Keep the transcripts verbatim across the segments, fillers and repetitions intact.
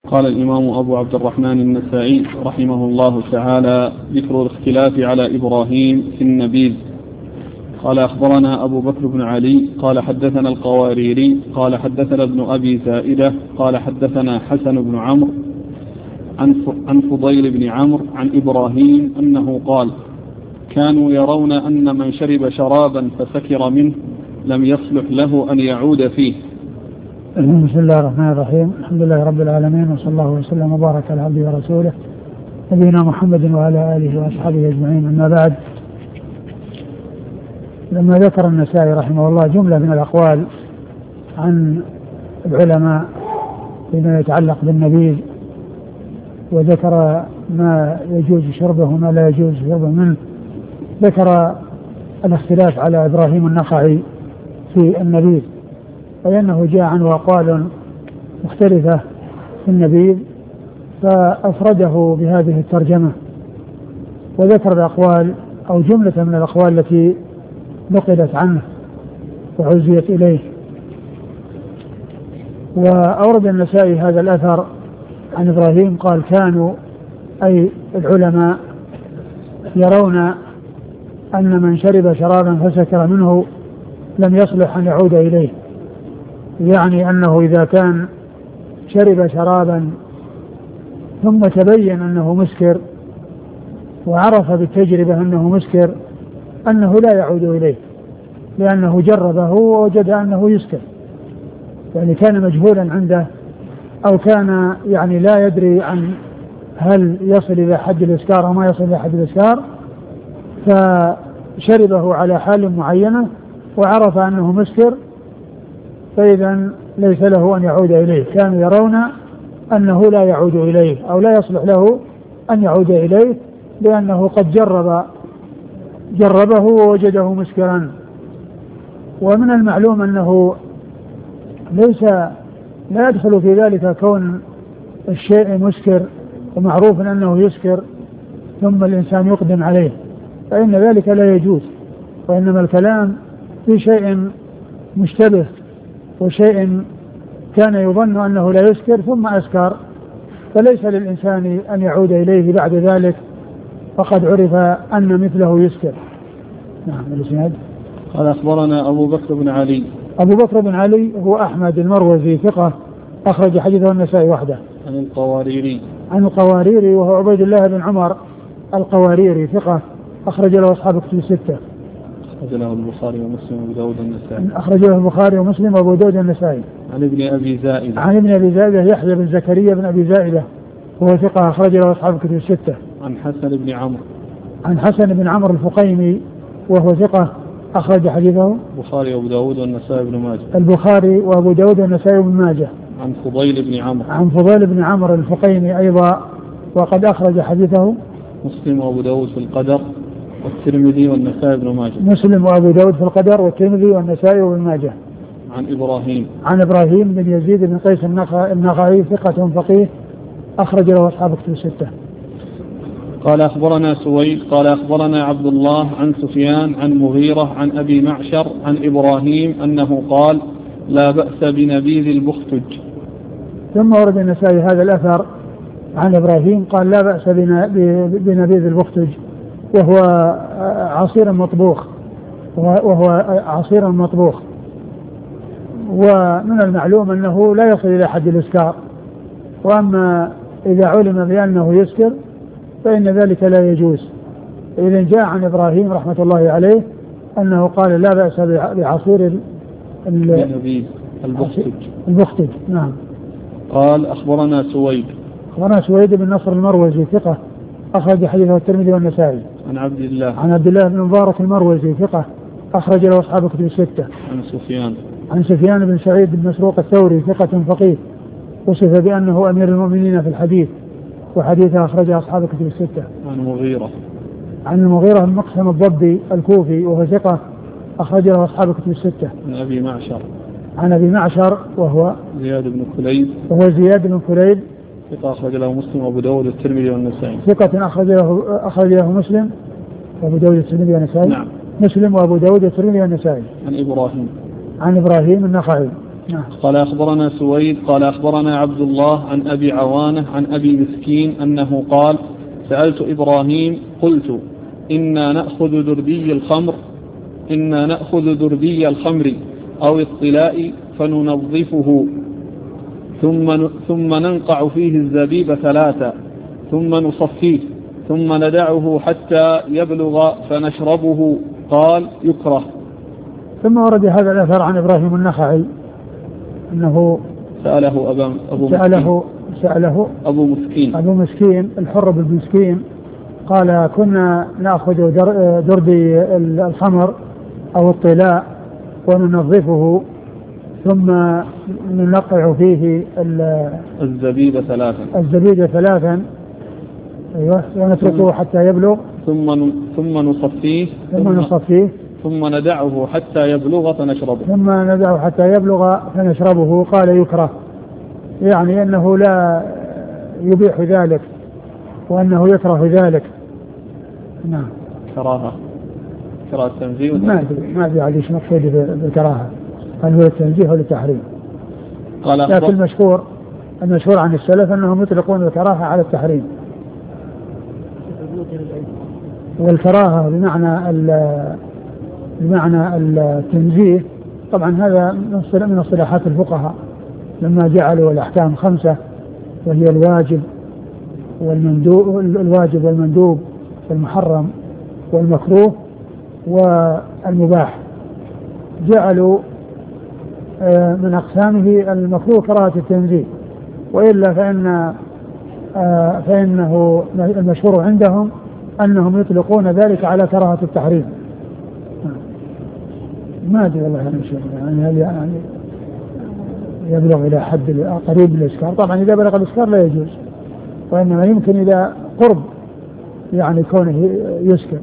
قال الإمام أبو عبد الرحمن النسائي رحمه الله تعالى: ذكر الاختلاف على إبراهيم في النبيذ. قال أخبرنا أبو بكر بن علي قال حدثنا القواريري قال حدثنا ابن أبي زائدة قال حدثنا حسن بن عمرو عن فضيل بن عمرو عن إبراهيم أنه قال: كانوا يرون أن من شرب شرابا فسكر منه لم يصلح له أن يعود فيه. بسم الله الرحمن الرحيم. الحمد لله رب العالمين، وصلى الله وسلم وبارك على عبده ورسوله نبينا محمد وعلى آله وأصحابه أجمعين. أما بعد، لما ذكر النسائي رحمه الله جملة من الأقوال عن العلماء فيما يتعلق بالنبيذ، وذكر ما يجوز شربه وما لا يجوز شربه منه، ذكر الاختلاف على إبراهيم النخعي في النبيذ، أي أنه جاء عنه أقوال مختلفة في النبيذ فأفرده بهذه الترجمة، وذكر الأقوال أو جملة من الأقوال التي نقلت عنه وعزيت إليه. وأورد النسائي هذا الأثر عن إبراهيم قال: كانوا أي العلماء يرون أن من شرب شرابا فسكر منه لم يصلح أن يعود إليه، يعني أنه إذا كان شرب شرابا ثم تبين أنه مسكر وعرف بالتجربة أنه مسكر أنه لا يعود إليه، لأنه جربه ووجد أنه يسكر، يعني كان مجهولا عنده أو كان يعني لا يدري عن هل يصل إلى حد الإسكار أو ما يصل إلى حد الإسكار، فشربه على حال معينة وعرف أنه مسكر، فإذا ليس له أن يعود إليه. كانوا يرون أنه لا يعود إليه أو لا يصلح له أن يعود إليه، لأنه قد جرب جربه ووجده مسكرا. ومن المعلوم أنه ليس لا يدخل في ذلك كون الشيء مسكر ومعروف أنه يسكر ثم الإنسان يقدم عليه، فإن ذلك لا يجوز، وإنما الكلام في شيء مشتبه وشيء كان يظن أنه لا يسكر ثم أسكر، فليس للإنسان أن يعود إليه بعد ذلك فقد عرف أن مثله يسكر. نعم. الإسناد. قال أخبرنا أبو بكر بن علي. أبو بكر بن علي هو أحمد المروزي ثقة أخرج حديثه النسائي وحده. عن القواريري. عن القواريري وهو عبيد الله بن عمر القواريري ثقة أخرج له أصحاب الكتب الستة. أخرج له البخاري ومسلم وأبو داود النسائي. أخرج له البخاري ومسلم وأبو داود النسائي. عن ابن أبي زائدة. عن ابن أبي زائدة يحيى بن زكريا بن أبي زائدة وهو ثقة أخرج له أصحاب الكتب الستة. عن حسن بن عمرو. عن حسن بن عمرو الفقيمي وهو ثقة أخرج حديثه البخاري وأبو داود والنسائي بن ماجه. البخاري وأبو داود والنسائي بن ماجه. عن فضيل بن عمرو. عن فضيل بن عمرو الفقيمي أيضا وقد أخرج حديثه مسلم وأبو داود في القدر والترمذي والنسائي بن ماجه. مسلم وأبو داود في القدر والترمذي والنسائي وابن ماجه. عن إبراهيم. عن إبراهيم بن يزيد بن قيس النخعي ثقة فقيه أخرج له أصحاب الكتب الستة. قال أخبرنا سويد قال أخبرنا عبد الله عن سفيان عن مغيرة عن أبي معشر عن إبراهيم أنه قال: لا بأس بنبيذ البختج. ثم ورد النسائي هذا الأثر عن إبراهيم قال: لا بأس بنبيذ البختج، وهو عصير مطبوخ وهو عصير مطبوخ ومن المعلوم أنه لا يصل إلى حد الإسكار، وأما إذا علم بأنه يسكر فإن ذلك لا يجوز. إذن جاء عن إبراهيم رحمة الله عليه أنه قال: لا بأس بعصير البختج. البختج. نعم. قال أخبرنا سويد. أخبرنا سويد بن نصر المروزي ثقة أخرج حديثه الترمذي والنسائي. عن عبد الله. عن عبد الله بن مبارك المروزي ثقة أخرج له أصحاب الكتب الستة. عن سفيان. عن سفيان بن سعيد بن مسروق الثوري ثقة فقيه وصف بأنه أمير المؤمنين في الحديث، وحديثه أخرج أصحاب الكتب الستة. عن مغيرة. عن المغيرة بن مقسم الضبي الكوفي وهو ثقة أخرج له أصحاب الكتب الستة. عن أبي معشر. عن أبي معشر وهو زياد بن كليب. وهو زياد بن كليب ثقة أخرج له مسلم وأبو داود والترمذي والنسائي. ثقة أخرج له أخرج له مسلم وأبو داود والترمذي والنسائي. نعم. مسلم وأبو داود والترمذي والنسائي. عن إبراهيم. عن إبراهيم النخعي نعم. قال أخبرنا سويد قال أخبرنا عبد الله عن أبي عوانة عن أبي مسكين أنه قال سألت إبراهيم قلت إنا نأخذ دردي الخمر إنا نأخذ دردي الخمر أو الطلاء فننظفه ثم ثم ننقع فيه الزبيب ثلاثة ثم نصفيه ثم ندعه حتى يبلغ فنشربه. قال يكره. ثم ورد هذا الأثر عن إبراهيم النخعي أنه سأله أبا أبو سأله سأله أبو مسكين أبو مسكين الحر بن مسكين قال كنا نأخذ دردي الخمر أو الطلاء وننظفه ثم ننقع فيه الزبيب ثلاثا الزبيب ثلاثا أيوة ونتركه حتى يبلغ ثم ثم نصفيه ثم نصفيه ثم ندعه حتى يبلغ فنشربه ثم ندعه حتى يبلغ فنشربه. قال يكره، يعني أنه لا يبيح ذلك وأنه يكره ذلك. نعم. كراهة كراهة تنزيه ما أدري ما أدري عليه شو مقصود بالكراهة، هل هو التنزيه ولا التحريم؟ لكن المشهور المشهور عن السلف أنهم يطلقون الكراهة على التحريم، والكراهة بمعنى بمعنى التنزيه. طبعا هذا من اصطلاحات الفقهاء لما جعلوا الأحكام خمسة وهي الواجب والمندوب الواجب والمندوب والمحرم والمكروه والمباح، جعلوا من أقسامه المكروه كراهة التنزيه، وإلا فإن فإنه المشهور عندهم أنهم يطلقون ذلك على كراهة التحريم. ما أدري والله أنا شيء يعني, يعني يبلغ إلى حد قريب من الإسكار. طبعا إذا بلغ الإسكار لا يجوز، وإنما يمكن إذا قرب يعني كونه يسكر.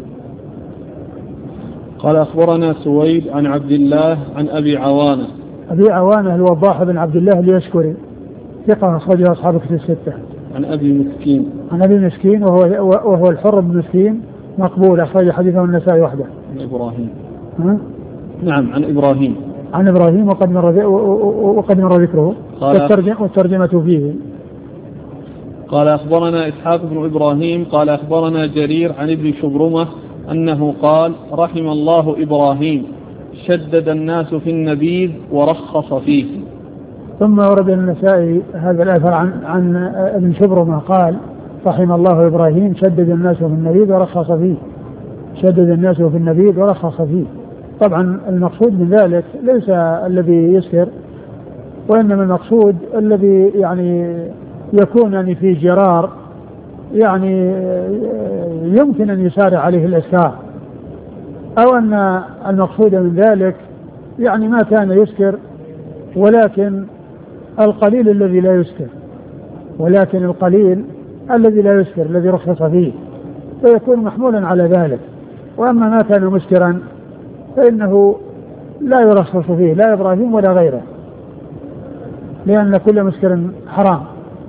قال أخبرنا سويد عن عبد الله عن أبي عوانة. أبي عوانة الوضاح بن عبد الله اليشكري ثقة أخرجه أصحاب الكتب الستة. عن أبي مسكين عن أبي مسكين وهو وهو الحر بن مسكين مقبول، أخرج حديثه النسائي وحده. عن إبراهيم. ها؟ نعم عن إبراهيم. عن إبراهيم وقد مر وقد مر ذكره والترجمة فيه. قال أخبرنا إسحاق بن إبراهيم قال أخبرنا جرير عن ابن شبرمة أنه قال رحم الله إبراهيم شدد الناس في النبيذ ورخص فيه. ثم ورد النسائي هذا الأثر عن عن ابن شبرمة قال رحم الله إبراهيم شدد الناس في النبيذ ورخص فيه. شدد الناس في النبيذ ورخص فيه. طبعا المقصود من ذلك ليس الذي يسكر، وإنما المقصود الذي يعني يكون يعني في جرار يعني يمكن أن يسارع عليه الإسكار، أو أن المقصود من ذلك يعني ما كان يسكر ولكن القليل الذي لا يسكر، ولكن القليل الذي لا يسكر الذي رخص فيه فيكون محمولا على ذلك. وأما ما كان مسكرا فإنه لا يرخص فيه لا إبراهيم ولا غيره، لأن كل مسكر حرام.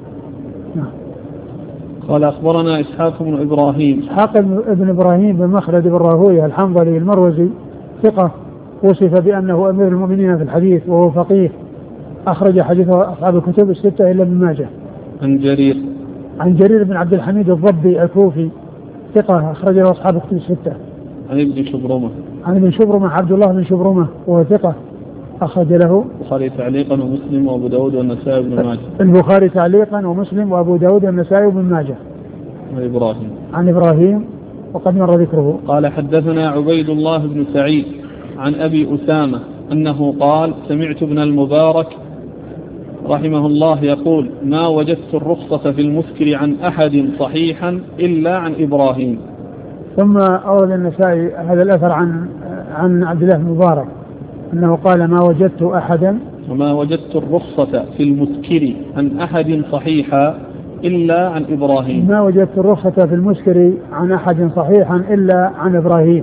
قال أخبرنا إسحاق بن إبراهيم. إسحاق بن إبراهيم بن مخلد بن راهويه الحنظلي المروزي ثقة، وصف بأنه أمير المؤمنين في الحديث وهو فقيه، أخرج حديثه أصحاب الكتب الستة إلا ابن ماجه. عن جرير عن جرير بن عبد الحميد الضبي الكوفي ثقة، أخرج له أصحاب الكتب الستة. عن ابن شبرمة عن ابن شبرمة عبد الله بن شبرمة وهو ثقة، أخرج له البخاري تعليقا ومسلم وأبو داود والنسائي وابن ماجه. البخاري تعليقا ومسلم وأبو داود والنسائي وابن ماجه. عن إبراهيم عن إبراهيم وقد مر ذكره. قال حدثنا عبيد الله بن سعيد عن أبي أسامة أنه قال سمعت ابن المبارك رحمه الله يقول ما وجدت الرخصة في المسكر عن أحد صحيحا إلا عن إبراهيم. ثم أورد النسائي هذا الأثر عن عن عبد الله بن المبارك أنه قال ما وجدت أحدا وما وجدت الرخصة في المسكر عن أحد صحيحا إلا عن إبراهيم. ما وجدت الرخصة في المسكر عن أحد صحيحا إلا عن إبراهيم.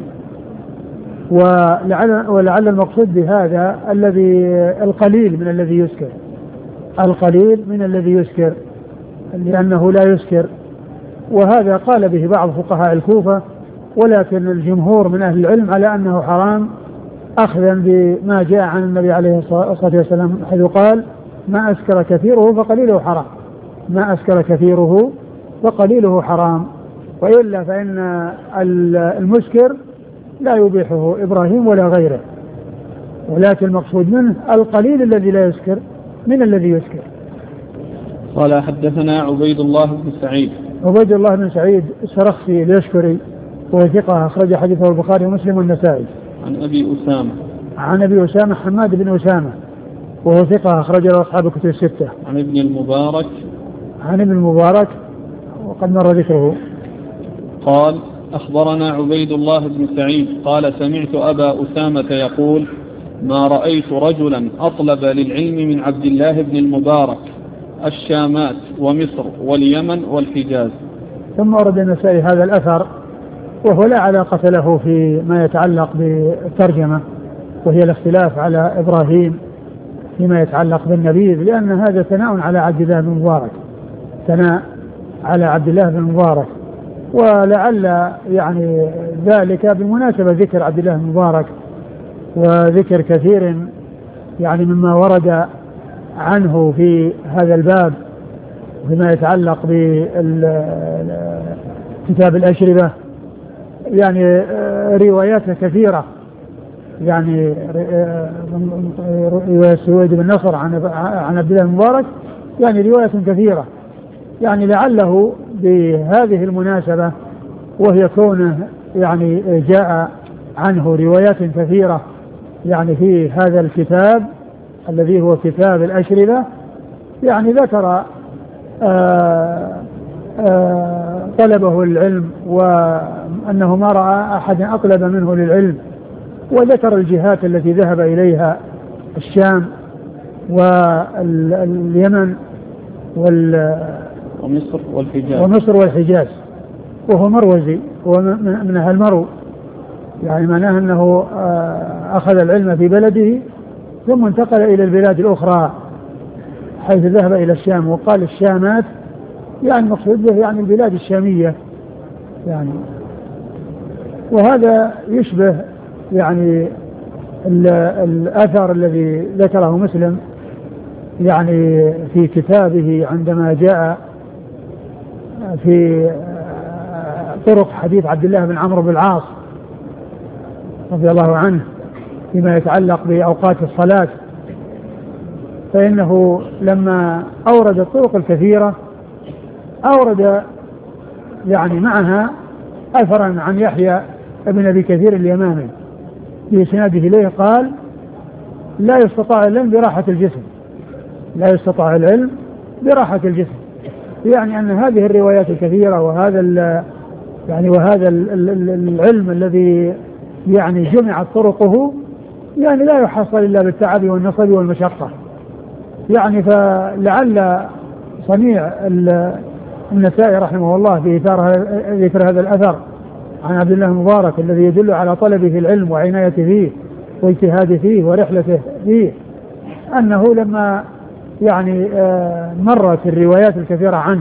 ولعل, ولعل المقصود بهذا الذي القليل من الذي يسكر، القليل من الذي يسكر لأنه لا يسكر، وهذا قال به بعض فقهاء الكوفة، ولكن الجمهور من أهل العلم على أنه حرام أخذا بما جاء عن النبي عليه الصلاة والسلام حيث قال ما أسكر كثيره فقليله حرام، ما أسكر كثيره فقليله حرام. وإلا فإن المسكر لا يبيحه إبراهيم ولا غيره، ولكن المقصود منه القليل الذي لا يسكر من الذي يسكر. قال حدثنا عبيد الله بن سعيد. عبيد الله بن سعيد السرخسي اليشكري وهو ثقة أخرج حديثه البخاري ومسلم والنسائي. عن أبي أسامة. عن أبي أسامة حماد بن أسامة وهو ثقة أخرج له أصحاب الكتب الستة. عن ابن المبارك. عن ابن المبارك وقد مر ذكره. قال أخبرنا عبيد الله بن سعيد قال سمعت أبا أسامة يقول ما رأيت رجلا أطلب للعلم من عبد الله بن المبارك الشامات ومصر واليمن والحجاز. ثم ورد النسائي هذا الأثر وهو لا علاقة له في ما يتعلق بالترجمة، وهي الاختلاف على إبراهيم فيما يتعلق بالنبيذ، لأن هذا ثناء على عبد الله بن المبارك، ثناء على عبد الله بن المبارك، ولعل يعني ذلك بمناسبة ذكر عبد الله بن المبارك وذكر كثير يعني مما ورد عنه في هذا الباب فيما يتعلق بكتاب الأشربة، يعني روايات كثيرة، يعني رواية سويد بن نصر عن عن عبد الله المبارك، يعني رواية كثيرة، يعني لعله بهذه المناسبة وهي كونه يعني جاء عنه روايات كثيرة يعني في هذا الكتاب الذي هو كتاب الأشربة، يعني ذكر آآ آآ طلبه العلم وأنه ما رأى أحدا أطلب منه للعلم، وذكر الجهات التي ذهب إليها الشام واليمن ومصر والحجاز ومصر والحجاز وهو مروزي ومن أهل مرو، يعني معناه أنه أخذ العلم في بلده ثم انتقل إلى البلاد الأخرى حيث ذهب إلى الشام، وقال الشامات يعني مقصود به يعني البلاد الشامية يعني. وهذا يشبه يعني الأثر الذي ذكره مسلم يعني في كتابه عندما جاء في طرق حديث عبد الله بن عمرو بن العاص رضي الله عنه فيما يتعلق بأوقات الصلاة، فإنه لما أورد الطرق الكثيرة أورد يعني معها أثرا عن يحيى ابن أبي كثير اليمامي بإسناده إليه قال لا يستطاع العلم براحة الجسم، لا يستطاع العلم براحة الجسم، يعني أن هذه الروايات الكثيرة وهذا يعني وهذا العلم الذي يعني جمعت طرقه يعني لا يحصل إلا بالتعب والنصب والمشقة، يعني فلعل صنيع النسائي رحمه الله في ذكر هذا الأثر عن عبد الله المبارك الذي يدل على طلبه في العلم وعنايته فيه واجتهاده فيه ورحلته فيه، أنه لما يعني مرت الروايات الكثيرة عنه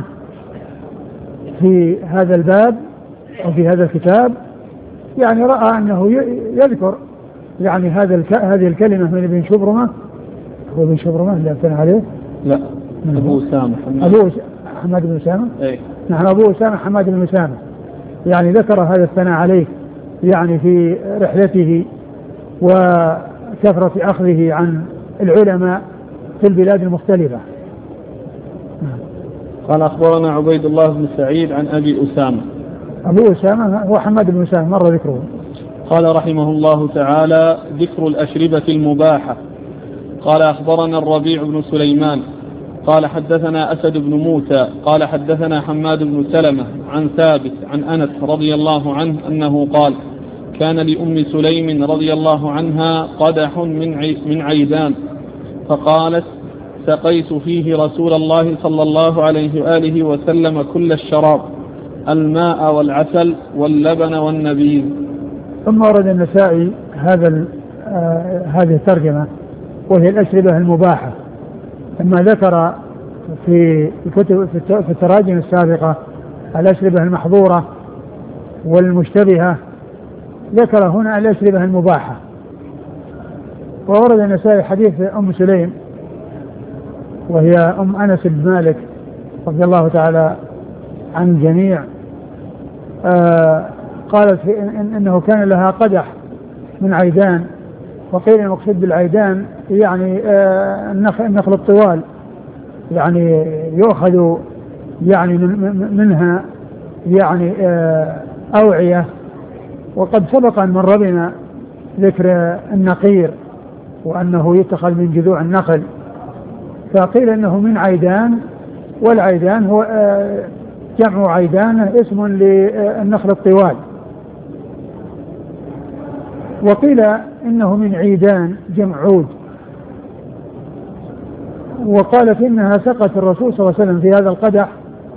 في هذا الباب أو في هذا الكتاب يعني رأى أنه يذكر يعني هذا هذه الكلمة من ابن شبرمة، هو ابن شبرمة اللي أبتنى عليه؟ لا أبو أسامة أبو حماد بن أسامة. أي نحن أبو أسامة حماد بن أسامة، يعني ذكر هذا الثناء عليه يعني في رحلته وكثرة أخذه عن العلماء في البلاد المختلفة. قال أخبرنا عبيد الله بن سعيد عن أبي أسامة. أبو أسامة هو حماد بن أسامة مر ذكره. قال رحمه الله تعالى ذكر الأشربة المباحة. قال أخبرنا الربيع بن سليمان قال حدثنا أسد بن موسى قال حدثنا حماد بن سلمة عن ثابت عن أنس رضي الله عنه أنه قال كان لأم سليم رضي الله عنها قدح من عيدان فقالت سقيت فيه رسول الله صلى الله عليه وآله وسلم كل الشراب الماء والعسل واللبن والنبيذ. ثم ورد النسائي هذا آه هذه الترجمة وهي الأشربة المباحة، لما ذكر في الكتب في التراجم السابقة الأشربة وورد النسائي حديث أم سليم وهي أم أنس بن مالك رضي الله تعالى عن الجميع، آه قالت إن إنه كان لها قدح من عيدان، وقيل المقصود بالعيدان يعني آه النخل الطوال، يعني يؤخذ يعني منها يعني آه أوعية. وقد سبق أن مر بنا ذكر النقير وأنه يتخذ من جذوع النخل، فقيل أنه من عيدان، والعيدان هو آه جمع عيدان اسم للنخل الطوال. وقيل إنه من عيدان جمع عود. وقالت إنها سقت الرسول صلى الله عليه وسلم في هذا القدح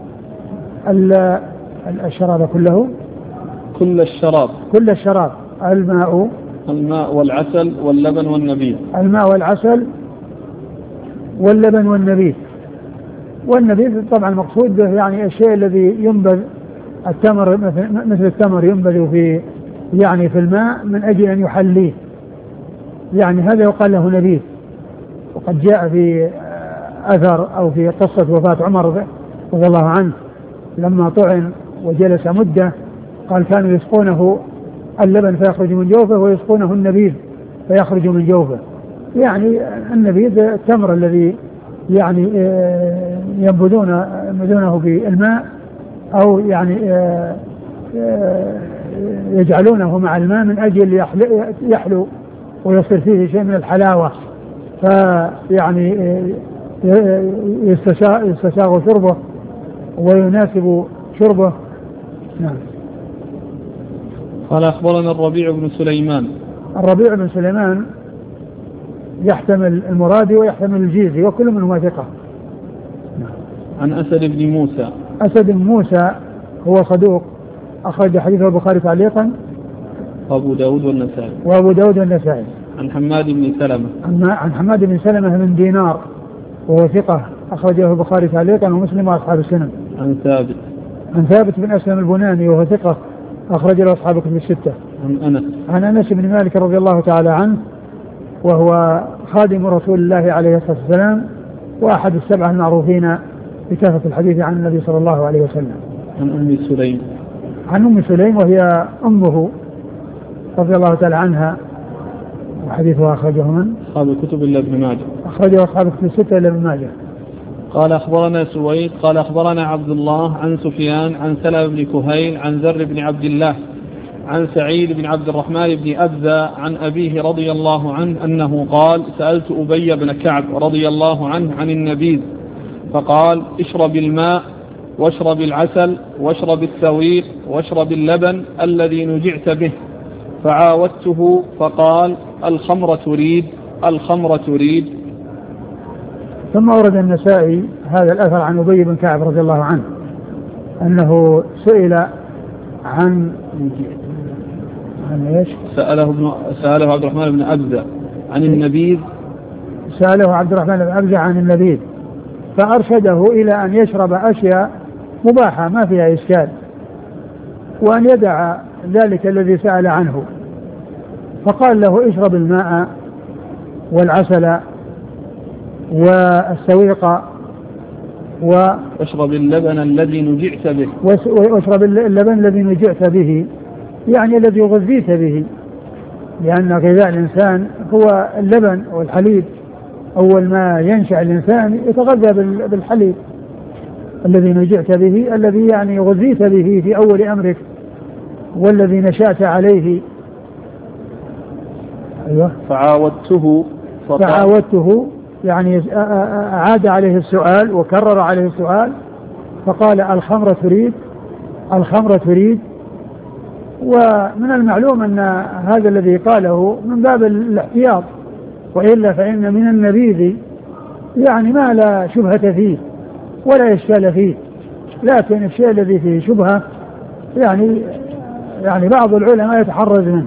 الشراب كله كل الشراب كل الشراب الماء الماء والعسل واللبن والنبيذ الماء والعسل واللبن والنبيذ. والنبيذ طبعا المقصود به يعني الشيء الذي ينبذ التمر، مثل التمر ينبذ في يعني في الماء من أجل أن يحليه، يعني هذا يقال له نبيذ. وقد جاء في أثر أو في قصة وفاة عمر رضي الله عنه لما طعن وجلس مدة، قال كانوا يسقونه اللبن فيخرج من جوفه ويسقونه النبيذ فيخرج من جوفه، يعني النبيذ التمر الذي يعني ينبذون ينبذونه في الماء أو يعني يجعلونه مع الماء من أجل يحلو ويصير فيه شيء من الحلاوة، فيعني يستساغ شربه ويناسب شربه. نعم. قال أخبرنا الربيع بن سليمان. الربيع بن سليمان يحتمل المرادي ويحتمل الجيزي وكل منهما ثقة. نعم. عن أسد بن موسى. أسد بن موسى هو صدوق، أخرج حديثه البخاري تعليقا وأبو داود والنسائي. وأبو داود والنسائي. عن حماد بن سلمة. عن حماد بن سلمة بن دينار وهو ثقة، أخرجه البخاري تعليقا ومسلم وأصحاب السنن. عن ثابت. عن ثابت بن أسلم البناني وهو ثقة، أخرج له أصحاب الكتب الستة. عن أنس. عن أنس بن مالك رضي الله تعالى عنه، وهو خادم رسول الله عليه الصلاة والسلام وأحد السبعة المعروفين بكثرة الحديث عن النبي صلى الله عليه وسلم. عن أم سليم. عن أم سليم وهي أمه رضي الله تعالى عنها، وحديثها أخرجه من أصحاب الكتب إلا ابن ماجه. أخرجه أصحاب الكتب الستة إلا ابن ماجه. قال أخبرنا سويد قال أخبرنا عبد الله عن سفيان عن سلمة بن كهيل عن ذر بن عبد الله عن سعيد بن عبد الرحمن بن أبذى عن أبيه رضي الله عنه أنه قال سألت أبي بن كعب رضي الله عنه عن النبيذ فقال اشرب الماء واشرب العسل واشرب الثويق واشرب اللبن الذي نجعت به، فعاودته فقال الخمر تريد الخمر تريد. ثم أورد النسائي هذا الأثر عن أبي بن كعب رضي الله عنه أنه سئل عن عن ايش؟ سأله ابن سأله عبد الرحمن بن أبذى عن النبيذ. سأله عبد الرحمن بن أبذى عن النبيذ فأرشده إلى أن يشرب أشياء مباحة ما فيها إشكال، وأن يدع ذلك الذي سأل عنه، فقال له اشرب الماء والعسل والسويق واشرب اللبن الذي نجعت به واشرب اللبن الذي نجعت به، يعني الذي غذيت به، لأن غذاء الإنسان هو اللبن والحليب. أول ما ينشأ الإنسان يتغذى بالحليب الذي نجعت به، الذي يعني غذيت به في أول أمرك والذي نشأت عليه. أيوة. فعاودته فعاودته يعني أعاد عليه السؤال وكرر عليه السؤال، فقال الخمر تريد الخمر تريد. ومن المعلوم أن هذا الذي قاله من باب الاحتياط، وإلا فإن من النبيذ يعني ما لا شبهة فيه ولا إشكال فيه، لكن الشيء الذي فيه شبهة يعني يعني بعض العلماء يتحرز منه،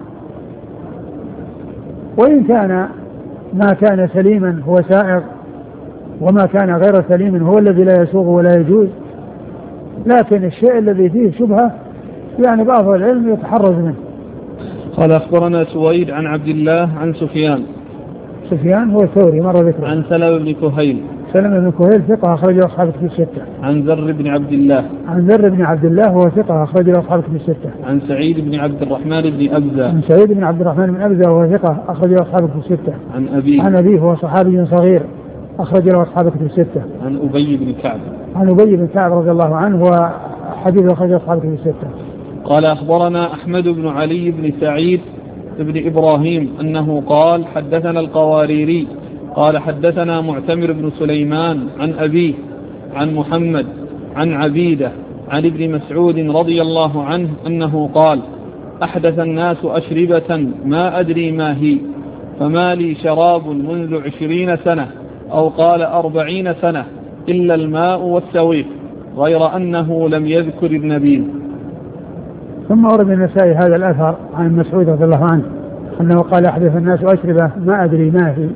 وإن كان ما كان سليما هو سائغ وما كان غير سليم هو الذي لا يسوغ ولا يجوز، لكن الشيء الذي فيه شبهة يعني بعض العلم يتحرز منه. قال أخبرنا سويد عن عبد الله عن سفيان. سفيان هو الثوري مر ذكره. عن سلمة بن كهيل. سلمة بن كهيل ثقة أخرجه أصحاب الكتب الستة. عن ذر بن عبد الله. عن ذر بن عبد الله هو ثقة أخرجه أصحاب الكتب الستة. عن سعيد بن عبد الرحمن بن أبزة. عن سعيد بن عبد الرحمن بن أبزة وهو ثقة أخرجه أصحاب الكتب الستة. عن أبيه. عن أبيه هو صحابي صغير أخرجه أصحاب الكتب الستة. عن أبي بن كعب. عن أبي بن كعب رضي الله عنه وحديث أخرجه أصحاب الكتب الستة. قال أخبرنا أحمد بن علي بن سعيد بن إبراهيم أنه قال حدثنا القواريري قال حدثنا معتمر بن سليمان عن أبيه عن محمد عن عبيدة عن ابن مسعود رضي الله عنه أنه قال أحدث الناس أشربة ما أدري ما هي فما لي شراب منذ عشرين سنة أو قال أربعين سنة إلا الماء والسويق غير أنه لم يذكر النبيذ. ثم ورد النسائي هذا الأثر عن مسعود رضي الله عنه أنه قال أحدث الناس أشربة ما أدري ما هي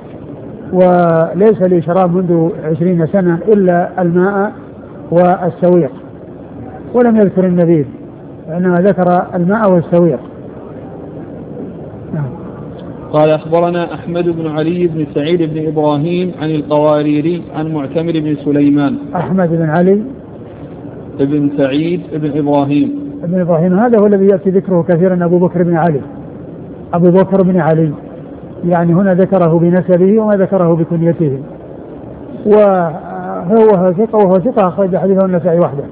وليس لي شراب منذ عشرين سنة إلا الماء والسويق ولم يذكر النبيذ وإنما ذكر الماء والسويق. نعم. قال أخبرنا أحمد بن علي بن سعيد بن إبراهيم عن القواريري عن معتمر بن سليمان. أحمد بن علي بن سعيد بن إبراهيم ابن إبراهيم هذا هو الذي يأتي ذكره كثيرا أبو بكر بن علي أبو بكر بن علي يعني هنا ذكره بنسبه وما ذكره بكنيته وهو ثقة وهو ثقة أخرج حديثه النسائي وحده.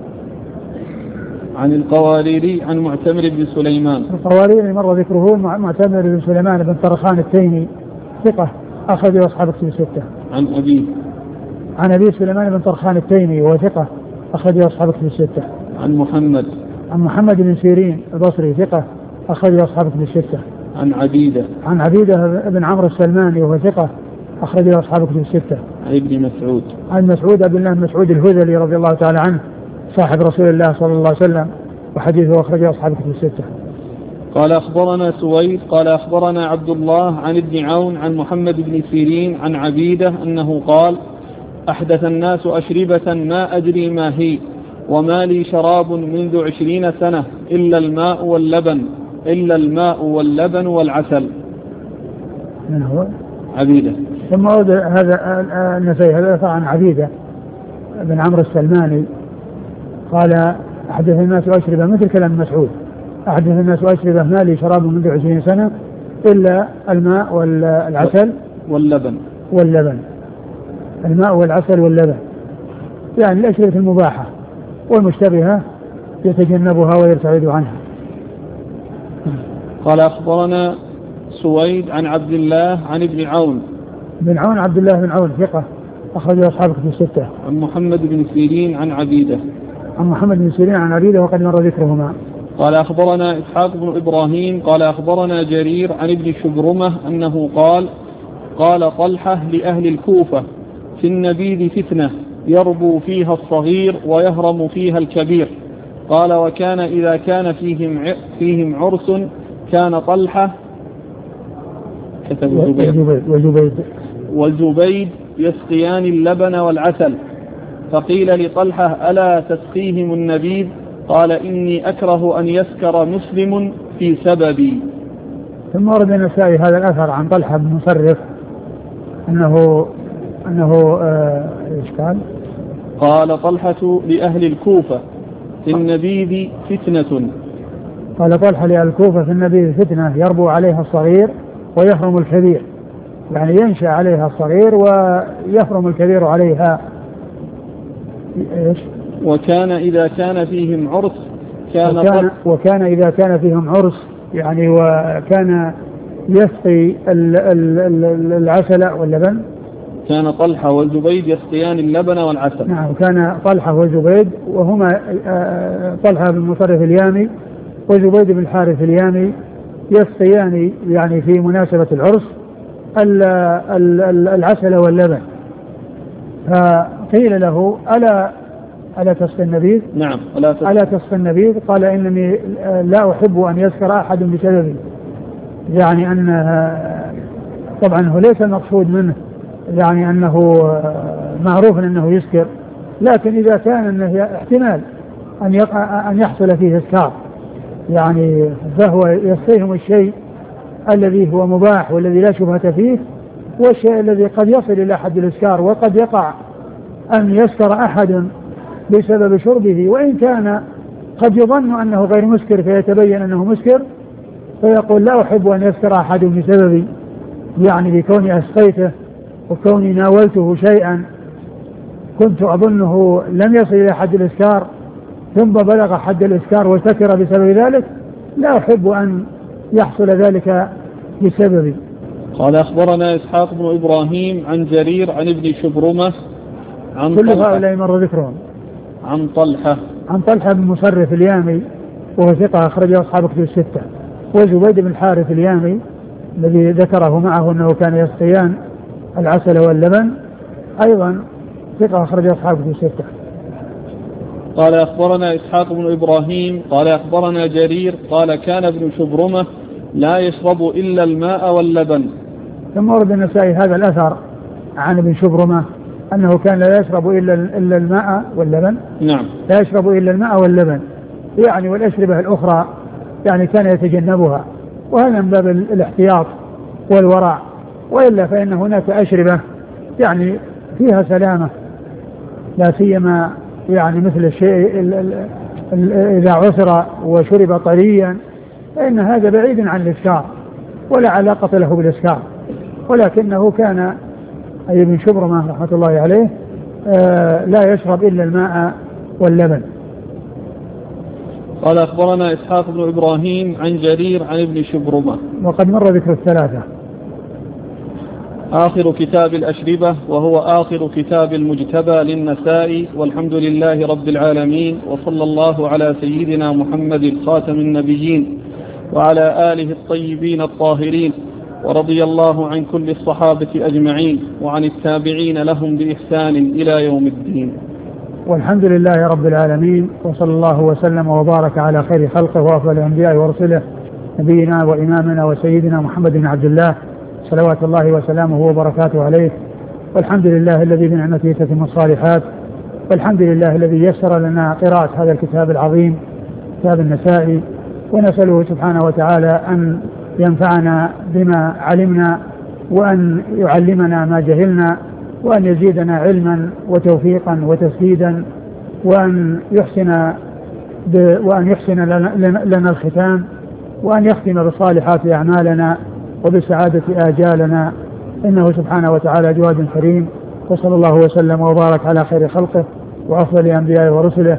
عن القواريري عن معتمر بن سليمان. القواريري مر ذكره معتمر بن سليمان بن طرخان التيمي ثقة أخرجه أصحاب الكتب الستة. عن أبيه. عن أبي سليمان بن طرخان التيمي وهو ثقة أخرجه أصحاب الكتب الستة. عن محمد. عن محمد بن سيرين البصري ثقة أخرجه أصحاب الكتب الستة. عن عبيدة. عن عبيدة بن عمرو السلماني وهو ثقة أخرجه أصحاب الكتب الستة. عن ابن مسعود. عن مسعود عبد الله بن مسعود الهذلي رضي الله تعالى عنه صاحب رسول الله صلى الله عليه وسلم وحديثه أخرجه أصحاب الكتب الستة. قال أخبرنا سويد قال أخبرنا عبد الله عن ابن عون عن محمد بن سيرين عن عبيدة أنه قال أحدث الناس أشربة ما أدري ما هي وما لي شراب منذ عشرين سنة إلا الماء واللبن إلا الماء واللبن والعسل. من هو؟ عبيدة. ثم ورد هذا النسائي هذا عن عبيدة بن عمرو السلماني قال أحدث الناس أشربة مثل كلام مسعود أحدث الناس أشربة ما لي شراب منذ عشرين سنة إلا الماء والعسل واللبن واللبن الماء والعسل واللبن يعني الأشربة المباحة والمشتبهة يتجنبها ويبتعد عنها. قال أخبرنا سويد عن عبد الله عن ابن عون. بن عون عبد الله بن عون ثقة أخرجه أصحاب الكتب الستة. عن محمد بن سيرين عن عبيدة. عن محمد بن سيرين عن عبيدة وقد مر ذكرهما. قال أخبرنا إسحاق بن إبراهيم قال أخبرنا جرير عن ابن شبرمة أنه قال قال طلحة لأهل الكوفة في النبيذ فتنة يربو فيها الصغير ويهرم فيها الكبير. قال وكان إذا كان فيهم فيهم عرس كان طلحة كتب وزبيد, وزبيد, وزبيد يسقيان اللبن والعسل فقيل لطلحة ألا تسقيهم النبيذ قال إني أكره أن يسكر مسلم في سببي. ثم ورد النسائي هذا الأثر عن طلحة بن مصرف أنه أنه آه إيش قال؟ قال طلحة لأهل الكوفة في النبيذ فتنة. قال طلحة لأهل الكوفة في النبيذ فتنة يربو عليها الصغير ويحرم الكبير يعني ينشأ عليها الصغير ويحرم الكبير عليها. إيش؟ وكان إذا كان فيهم عرس كان وكان, وكان إذا كان فيهم عرس يعني وكان يسقي العسل واللبن. كان طلحة والزبيد يسقيان اللبن والعسل. نعم كان طلحة والزبيد وهما طلحة بن مصرف اليامي وزبيد بن الحارث اليامي يسقيان يعني في مناسبة العرس العسل واللبن. فقيل له ألا ألا تسقي النبيذ؟ نعم ألا تسقي, ألا تسقي النبيذ؟ قال إنني لا أحب أن يسكر أحد بسببي يعني أن طبعا هو ليس المقصود منه يعني أنه معروف أنه يسكر لكن إذا كان أنه احتمال أن يقع أن يحصل فيه إسكار يعني فهو يسقيهم الشيء الذي هو مباح والذي لا شبهة فيه، والشيء الذي قد يصل إلى حد الإسكار، وقد يقع أن يسكر أحد بسبب شربه، وإن كان قد يظن أنه غير مسكر فيتبين أنه مسكر، فيقول لا أحب أن يسكر أحد بسببي، يعني بكوني أسقيته وكوني ناولته شيئا كنت أظنه لم يصل إلى حد الإسكار ثم بلغ حد الإسكار وسكر بسبب ذلك، لا أحب أن يحصل ذلك بسببي. قال أخبرنا إسحاق بن إبراهيم عن جرير عن ابن شبرمة عن كل هؤلاء مر ذكرهم. عن طلحة عن طلحة بن مصرف اليامي وهو ثقة أخرجه أصحاب كتب الستة. وزبيد بن الحارث اليامي الذي ذكره معه أنه كان يسقيان العسل واللبن أيضا ثقة أخرجه أصحاب كتب الستة. قال أخبرنا إسحاق بن إبراهيم قال أخبرنا جرير قال كان ابن شبرمة لا يشرب إلا الماء واللبن. ثم ورد النسائي هذا الأثر عن ابن شبرمة أنه كان لا يشرب إلا إلا الماء واللبن. نعم. لا يشرب إلا الماء واللبن، يعني والأشربة الأخرى يعني كان يتجنبها، وهذا من باب الاحتياط والورع، وإلا فإن هناك أشربة يعني فيها سلامة، لا سيما يعني مثل الشيء ال ال ال إذا عصر وشرب طريا فإن هذا بعيد عن الإسكار ولا علاقة له بالإسكار، ولكنه كان أي ابن شبرمة رحمة الله عليه آه لا يشرب إلا الماء واللبن. قال أخبرنا إسحاق بن إبراهيم عن جرير عن ابن شبرمة وقد مر ذكر الثلاثة. آخر كتاب الأشربة وهو آخر كتاب المجتبى للنسائي، والحمد لله رب العالمين، وصلى الله على سيدنا محمد خاتم النبيين وعلى آله الطيبين الطاهرين، ورضي الله عن كل الصحابة أجمعين وعن التابعين لهم بإحسان إلى يوم الدين. والحمد لله رب العالمين، وصلى الله وسلم وبارك على خير خلقه وأفضل الأنبياء ورسله نبينا وإمامنا وسيدنا محمد بن عبد الله صلوات الله وسلامه وبركاته عليه. والحمد لله الذي بنعمته تتم الصالحات، والحمد لله الذي يسر لنا قراءة هذا الكتاب العظيم كتاب النسائي، ونسأله سبحانه وتعالى أن ينفعنا بما علمنا وأن يعلمنا ما جهلنا وأن يزيدنا علما وتوفيقا وتسديدا، وأن يحسن وأن يحسن لنا الختام، وأن يختم بصالحات أعمالنا وبسعادة آجالنا، إنه سبحانه وتعالى جواد كريم. وصلى الله وسلم وبارك على خير خلقه وأفضل أنبيائه ورسله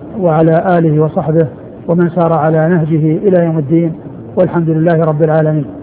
وعلى آله وصحبه ومن سار على نهجه إلى يوم الدين، والحمد لله رب العالمين.